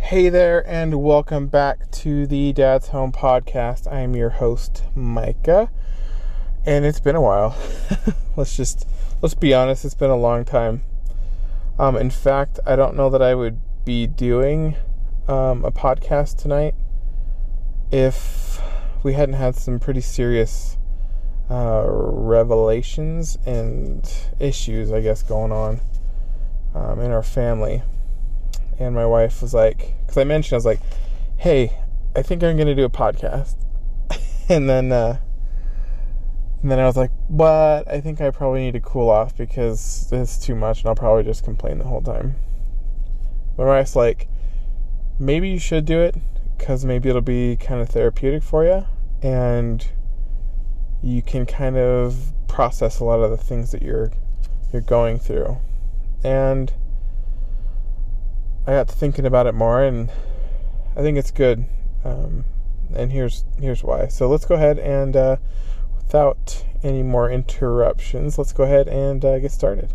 Hey there, and welcome back to the Dad's Home Podcast. I am your host, Micah, and it's been a while. Let's be honest, it's been a long time. In fact, I don't know that I would be doing a podcast tonight if we hadn't had some pretty serious revelations and issues, I guess, going on in our family. And my wife was like, because I mentioned, I was like, hey, I think I'm going to do a podcast. and then I was like, but I think I probably need to cool off because it's too much and I'll probably just complain the whole time. My wife's like, maybe you should do it because maybe it'll be kind of therapeutic for you and you can kind of process a lot of the things that you're going through. And I got to thinking about it more, and I think it's good. And here's why. So let's go ahead and, without any more interruptions, let's go ahead and get started.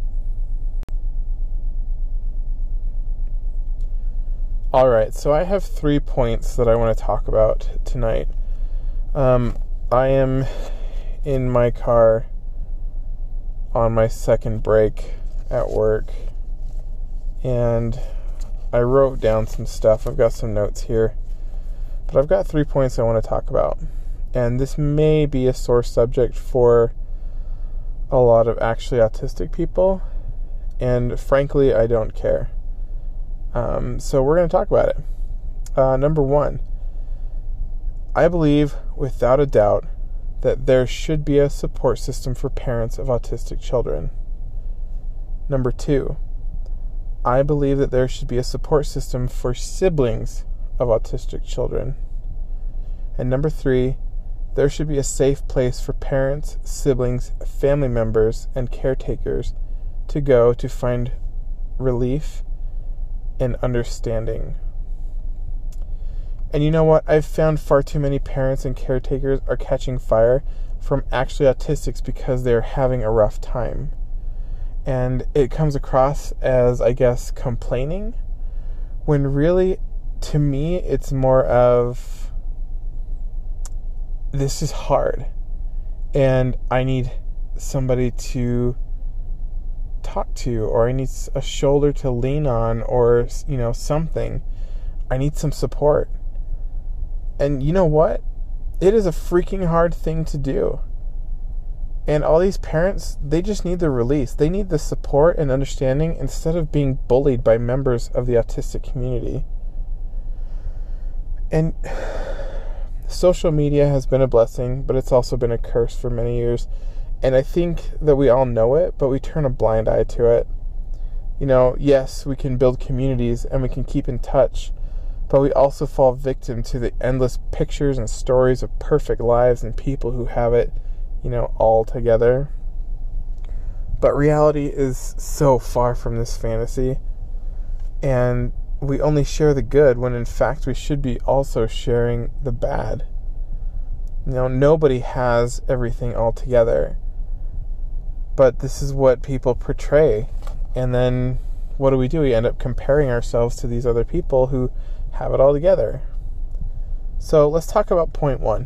All right, so I have 3 points that I want to talk about tonight. I am in my car on my second break at work, and I wrote down some stuff. I've got some notes here. But I've got 3 points I want to talk about. And this may be a sore subject for a lot of actually autistic people. And frankly, I don't care. So we're going to talk about it. Number 1. I believe, without a doubt, that there should be a support system for parents of autistic children. Number 2. I believe that there should be a support system for siblings of autistic children. And number 3, there should be a safe place for parents, siblings, family members, and caretakers to go to find relief and understanding. And you know what? I've found far too many parents and caretakers are catching fire from actually autistics because they're having a rough time. And it comes across as, I guess, complaining, when really, to me, it's more of, this is hard, and I need somebody to talk to, or I need a shoulder to lean on, or, something. I need some support. And you know what? It is a freaking hard thing to do. And all these parents, they just need the release. They need the support and understanding instead of being bullied by members of the autistic community. And social media has been a blessing, but it's also been a curse for many years. And I think that we all know it, but we turn a blind eye to it. Yes, we can build communities and we can keep in touch, but we also fall victim to the endless pictures and stories of perfect lives and people who have it all together. But reality is so far from this fantasy, and we only share the good when in fact we should be also sharing the bad. Nobody has everything all together, but this is what people portray. And then what do? We end up comparing ourselves to these other people who have it all together. So let's talk about point 1.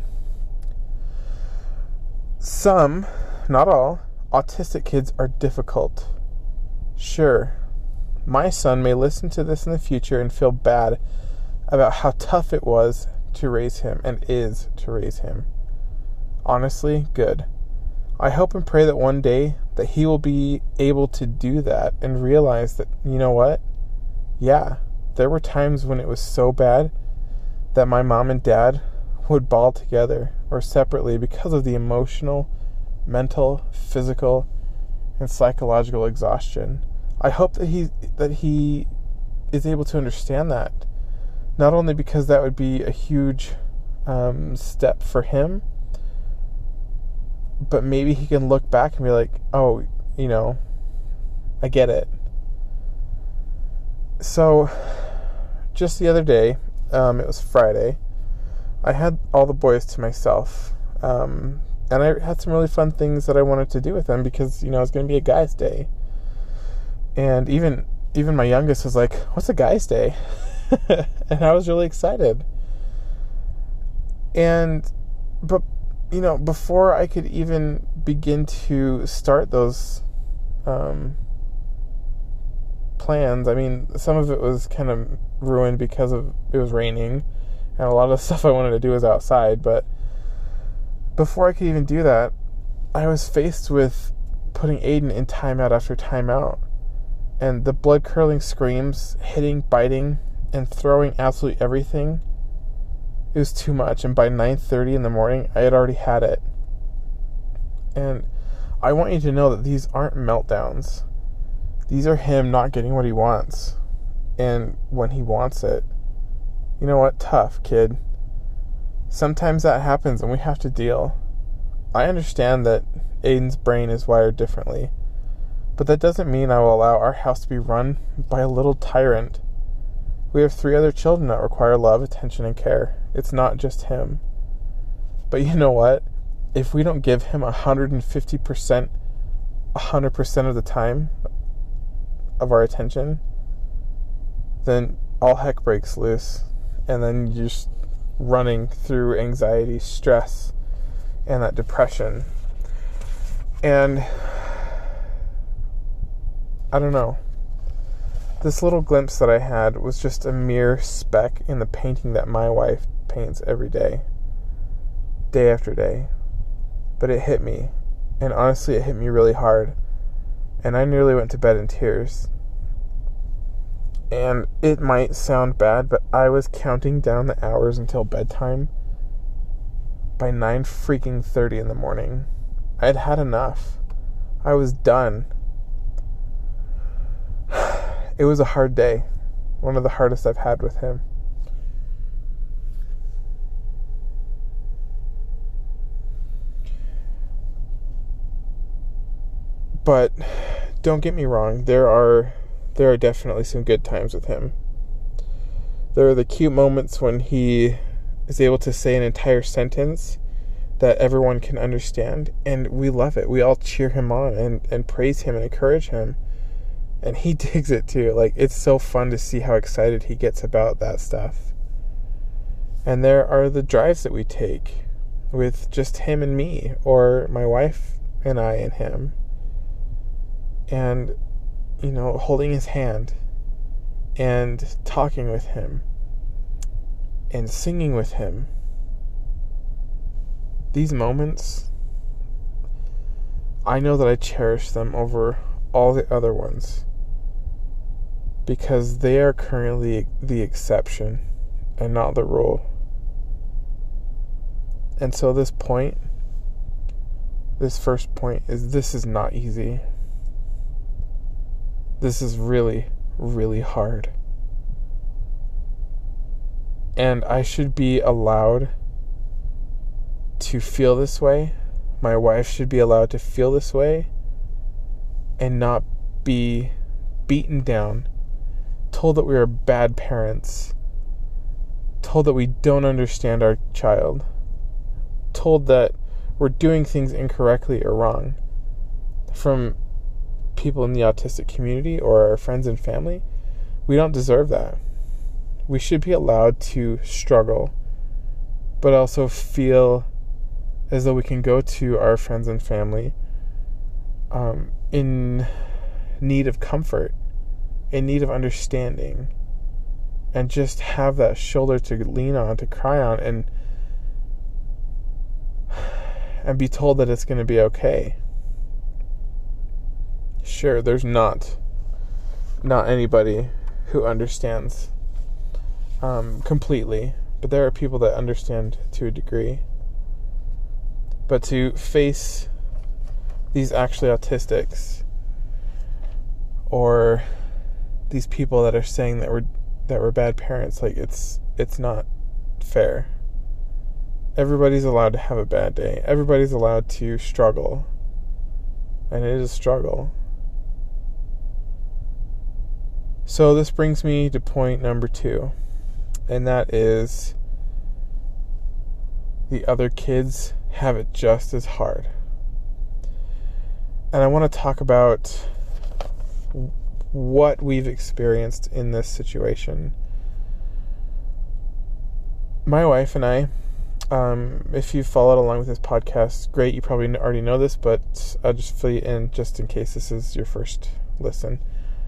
Some, not all, autistic kids are difficult. Sure, my son may listen to this in the future and feel bad about how tough it was to raise him and is to raise him. Honestly, good. I hope and pray that one day that he will be able to do that and realize that, you know what? Yeah, there were times when it was so bad that my mom and dad would bawl together or separately because of the emotional, mental, physical, and psychological exhaustion. I hope that he is able to understand that, not only because that would be a huge step for him, but maybe he can look back and be like, oh, I get it. So, just the other day, it was Friday, I had all the boys to myself, and I had some really fun things that I wanted to do with them because, it was going to be a guy's day. And even my youngest was like, what's a guy's day? And I was really excited. But before I could even begin to start those plans, I mean, some of it was kind of ruined because it was raining, and a lot of the stuff I wanted to do was outside. But before I could even do that, I was faced with putting Aiden in timeout after timeout, and the blood-curdling screams, hitting, biting, and throwing absolutely everything. It was too much, and by 9:30 in the morning, I had already had it. And I want you to know that these aren't meltdowns. These are him not getting what he wants. And when he wants it, you know what? Tough, kid. Sometimes that happens and we have to deal. I understand that Aiden's brain is wired differently, but that doesn't mean I will allow our house to be run by a little tyrant. We have 3 other children that require love, attention, and care. It's not just him. But you know what? If we don't give him 150%, 100% of the time of our attention, then all heck breaks loose. And then you're just running through anxiety, stress, and that depression. And I don't know. This little glimpse that I had was just a mere speck in the painting that my wife paints every day after day. But it hit me. And honestly, it hit me really hard. And I nearly went to bed in tears. And it might sound bad, but I was counting down the hours until bedtime by 9:30 in the morning. I'd had enough. I was done. It was a hard day. One of the hardest I've had with him. But don't get me wrong, there are definitely some good times with him. There are the cute moments when he is able to say an entire sentence that everyone can understand, and we love it. We all cheer him on and praise him and encourage him. And he digs it too. Like, it's so fun to see how excited he gets about that stuff. And there are the drives that we take with just him and me, or my wife and I and him. And, holding his hand and talking with him and singing with him. These moments, I know that I cherish them over all the other ones, because they are currently the exception and not the rule. And so this first point is, this is not easy. This is really, really hard. And I should be allowed to feel this way. My wife should be allowed to feel this way and not be beaten down, told that we are bad parents, told that we don't understand our child, told that we're doing things incorrectly or wrong from people in the autistic community or our friends and family. We don't deserve that. We should be allowed to struggle, but also feel as though we can go to our friends and family in need of comfort, in need of understanding, and just have that shoulder to lean on, to cry on, and be told that it's going to be okay. Sure, there's not anybody who understands completely, but there are people that understand to a degree. But to face these actually autistics, or these people that are saying that we're bad parents, like, it's not fair. Everybody's allowed to have a bad day. Everybody's allowed to struggle. And it is a struggle. So this brings me to point number 2. And that is, the other kids have it just as hard. And I want to talk about what we've experienced in this situation. my wife and I, if you followed along with this podcast, great, you probably already know this, but I'll just fill you in just in case this is your first listen.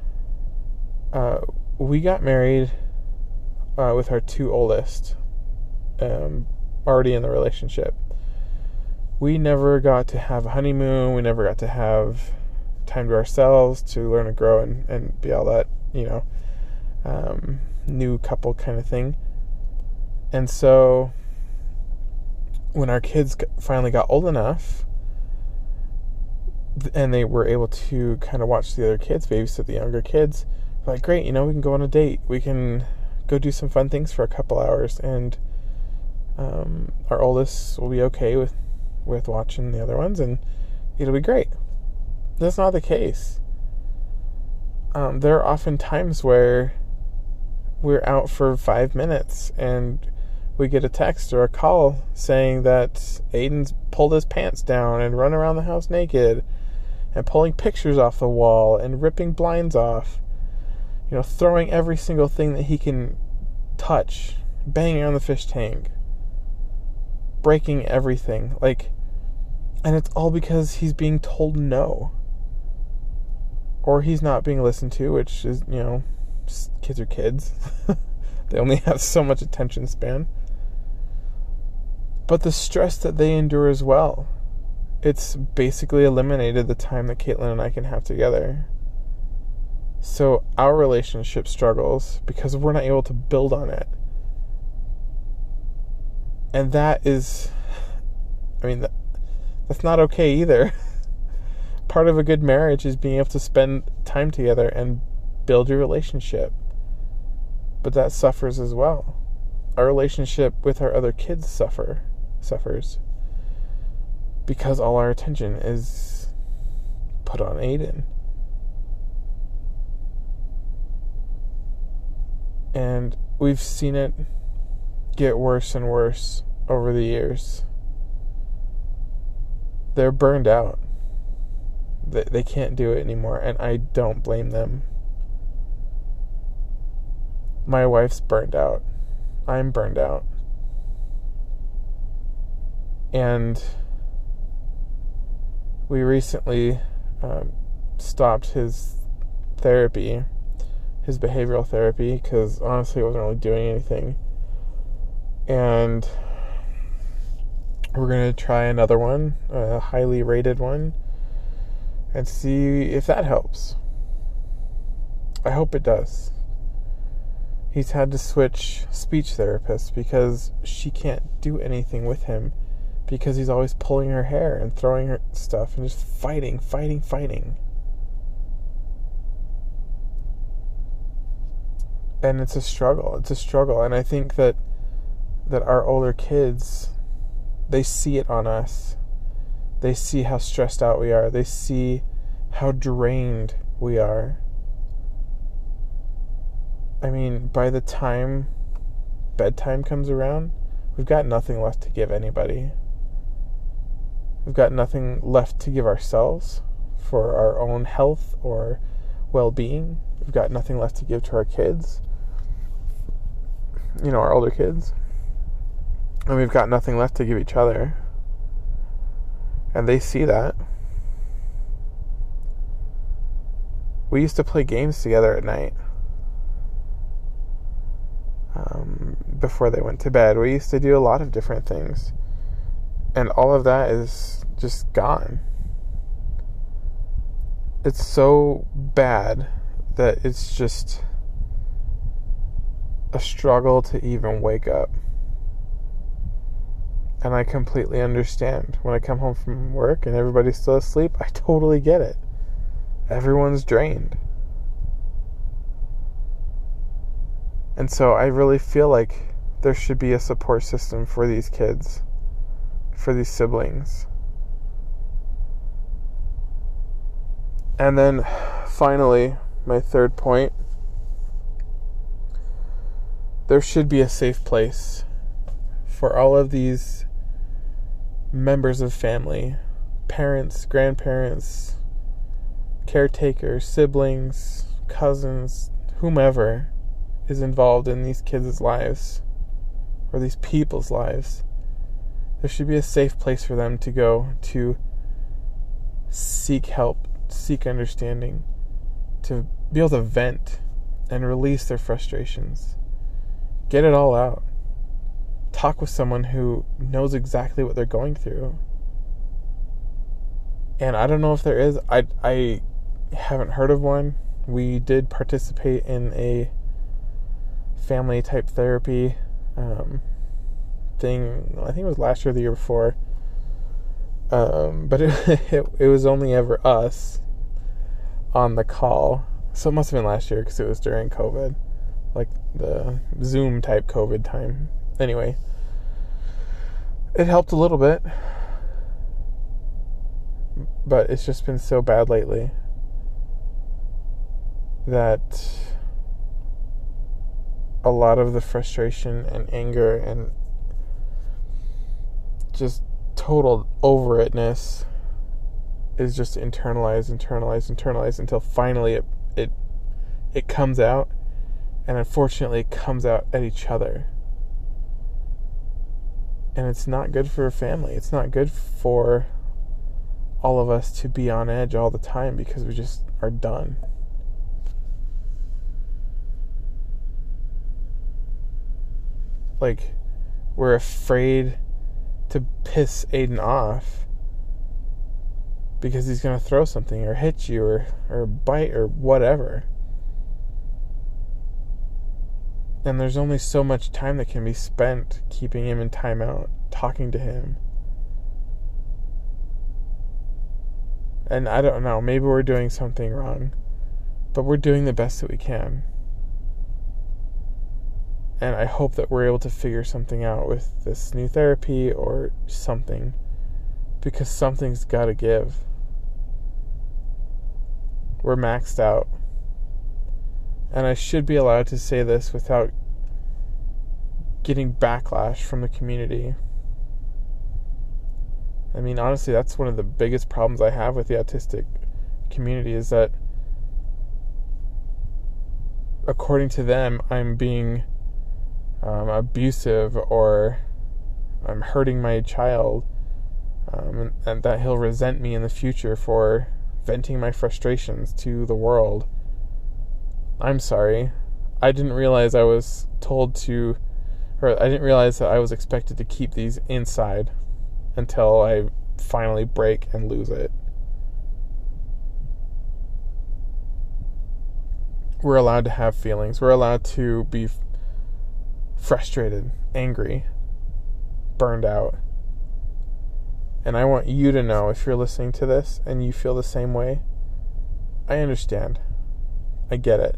We got married with our two oldest, already in the relationship. We never got to have a honeymoon. We never got to have time to ourselves to learn and grow and be all that, new couple kind of thing. And so when our kids finally got old enough and they were able to kind of watch the other kids, babysit the younger kids, we're like, great, we can go on a date. We can go do some fun things for a couple hours, and our oldest will be okay with watching the other ones, and it'll be great. That's not the case. There are often times where we're out for 5 minutes and we get a text or a call saying that Aiden's pulled his pants down and run around the house naked and pulling pictures off the wall and ripping blinds off, throwing every single thing that he can touch, banging on the fish tank, breaking everything, and it's all because he's being told no, or he's not being listened to, which is, kids are kids. They only have so much attention span. But the stress that they endure as well, it's basically eliminated the time that Caitlin and I can have together. So our relationship struggles because we're not able to build on it. And that is, that's not okay either. Part of a good marriage is being able to spend time together and build your relationship. But that suffers as well. Our relationship with our other kids suffers because all our attention is put on Aiden. And we've seen it get worse and worse over the years. They're burned out. They can't do it anymore, and I don't blame them. My wife's burned out. I'm burned out. And we recently stopped his therapy, his behavioral therapy, because honestly it wasn't really doing anything. And we're going to try another one, a highly rated one, and see if that helps. I hope it does. He's had to switch speech therapists because she can't do anything with him because he's always pulling her hair and throwing her stuff and just fighting. And it's a struggle. And I think that our older kids, they see it on us. They see how stressed out we are. They see how drained we are. By the time bedtime comes around, we've got nothing left to give anybody. We've got nothing left to give ourselves for our own health or well-being. We've got nothing left to give to our kids, our older kids. And we've got nothing left to give each other. And they see that. We used to play games together at night. Before they went to bed. We used to do a lot of different things. And all of that is just gone. It's so bad that it's just a struggle to even wake up. And I completely understand. When I come home from work and everybody's still asleep, I totally get it. Everyone's drained. And so I really feel like there should be a support system for these kids, for these siblings. And then finally, my third point, there should be a safe place for all of these members of family, parents, grandparents, caretakers, siblings, cousins, whomever is involved in these kids' lives or these people's lives. There should be a safe place for them to go to seek help, seek understanding, to be able to vent and release their frustrations. Get it all out. Talk with someone who knows exactly what they're going through. And I don't know if there is. I haven't heard of one. We did participate in a family type therapy thing. I think it was last year or the year before. But it was only ever us on the call. So it must have been last year because it was during COVID. Like the Zoom type COVID time. Anyway. It helped a little bit. But it's just been so bad lately that a lot of the frustration and anger and just total over itness is just internalized until finally it comes out, and unfortunately it comes out at each other. And it's not good for a family. It's not good for all of us to be on edge all the time because we just are done. Like, we're afraid to piss Aiden off because he's going to throw something or hit you or bite or whatever. And there's only so much time that can be spent keeping him in timeout, talking to him. And I don't know, maybe we're doing something wrong, but we're doing the best that we can. And I hope that we're able to figure something out with this new therapy or something, because something's got to give. We're maxed out. And I should be allowed to say this without getting backlash from the community. I mean, honestly, that's one of the biggest problems I have with the autistic community is that, according to them, I'm being abusive or I'm hurting my child, and that he'll resent me in the future for venting my frustrations to the world. I'm sorry. I didn't realize I was I didn't realize that I was expected to keep these inside until I finally break and lose it. We're allowed to have feelings. We're allowed to be frustrated, angry, burned out. And I want you to know, if you're listening to this and you feel the same way, I understand. I get it.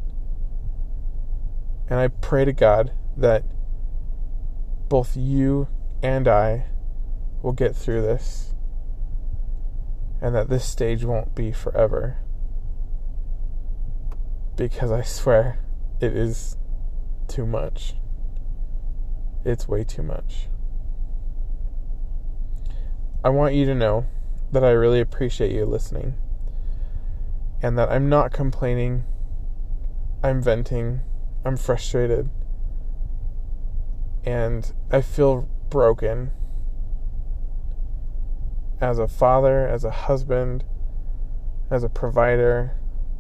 And I pray to God that both you and I will get through this, and that this stage won't be forever. Because I swear, it is too much. It's way too much. I want you to know that I really appreciate you listening, and that I'm not complaining. I'm venting. I'm frustrated. And I feel broken. As a father, as a husband, as a provider.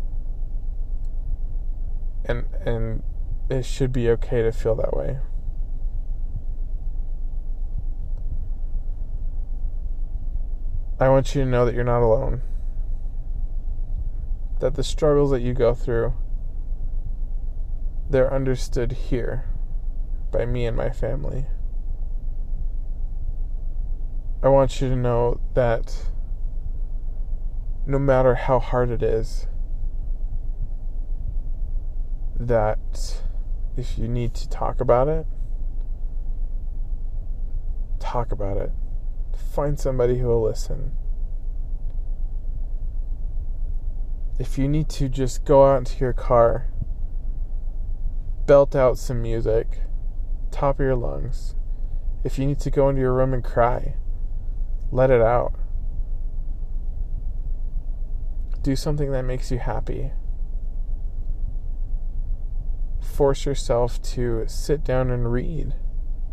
And it should be okay to feel that way. I want you to know that you're not alone. That the struggles that you go through, they're understood here by me and my family. I want you to know that no matter how hard it is, that if you need to talk about it, talk about it. Find somebody who will listen. If you need to just go out into your car, belt out some music, top of your lungs. If you need to go into your room and cry, let it out. Do something that makes you happy. Force yourself to sit down and read.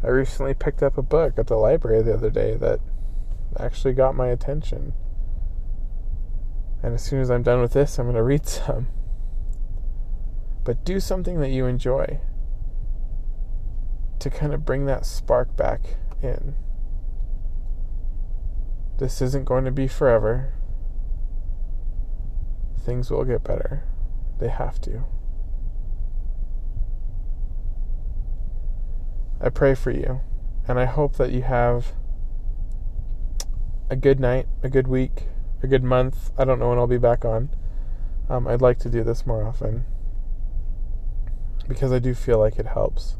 I recently picked up a book at the library the other day that actually got my attention. And as soon as I'm done with this, I'm going to read some. But do something that you enjoy to kind of bring that spark back in. This isn't going to be forever. Things will get better. They have to. I pray for you, and I hope that you have a good night, a good week, a good month. I don't know when I'll be back on. I'd like to do this more often because I do feel like it helps.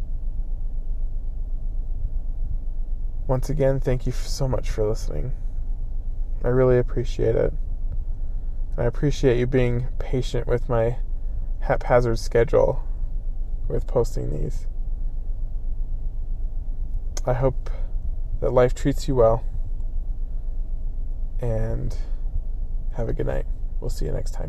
Once again, thank you so much for listening. I really appreciate it. And I appreciate you being patient with my haphazard schedule with posting these. I hope that life treats you well. And have a good night. We'll see you next time.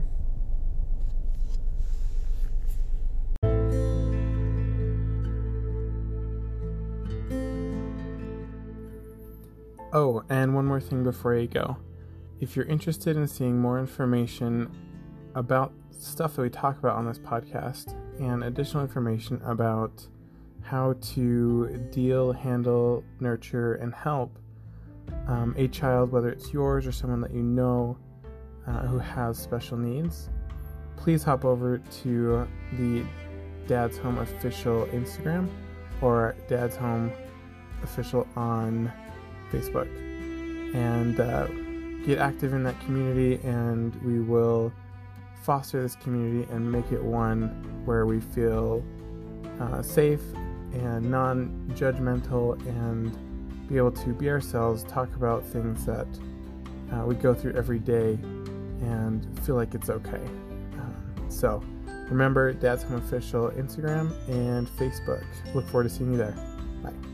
Oh, and one more thing before you go. If you're interested in seeing more information about stuff that we talk about on this podcast and additional information about how to deal, handle, nurture, and help a child, whether it's yours or someone that you know who has special needs, please hop over to the Dad's Home Official Instagram or Dad's Home Official on Facebook, and get active in that community, and we will foster this community and make it one where we feel safe and non-judgmental, and be able to be ourselves, talk about things that we go through every day and feel like it's okay. So remember, Dad's Home Official Instagram and Facebook. Look forward to seeing you there. Bye.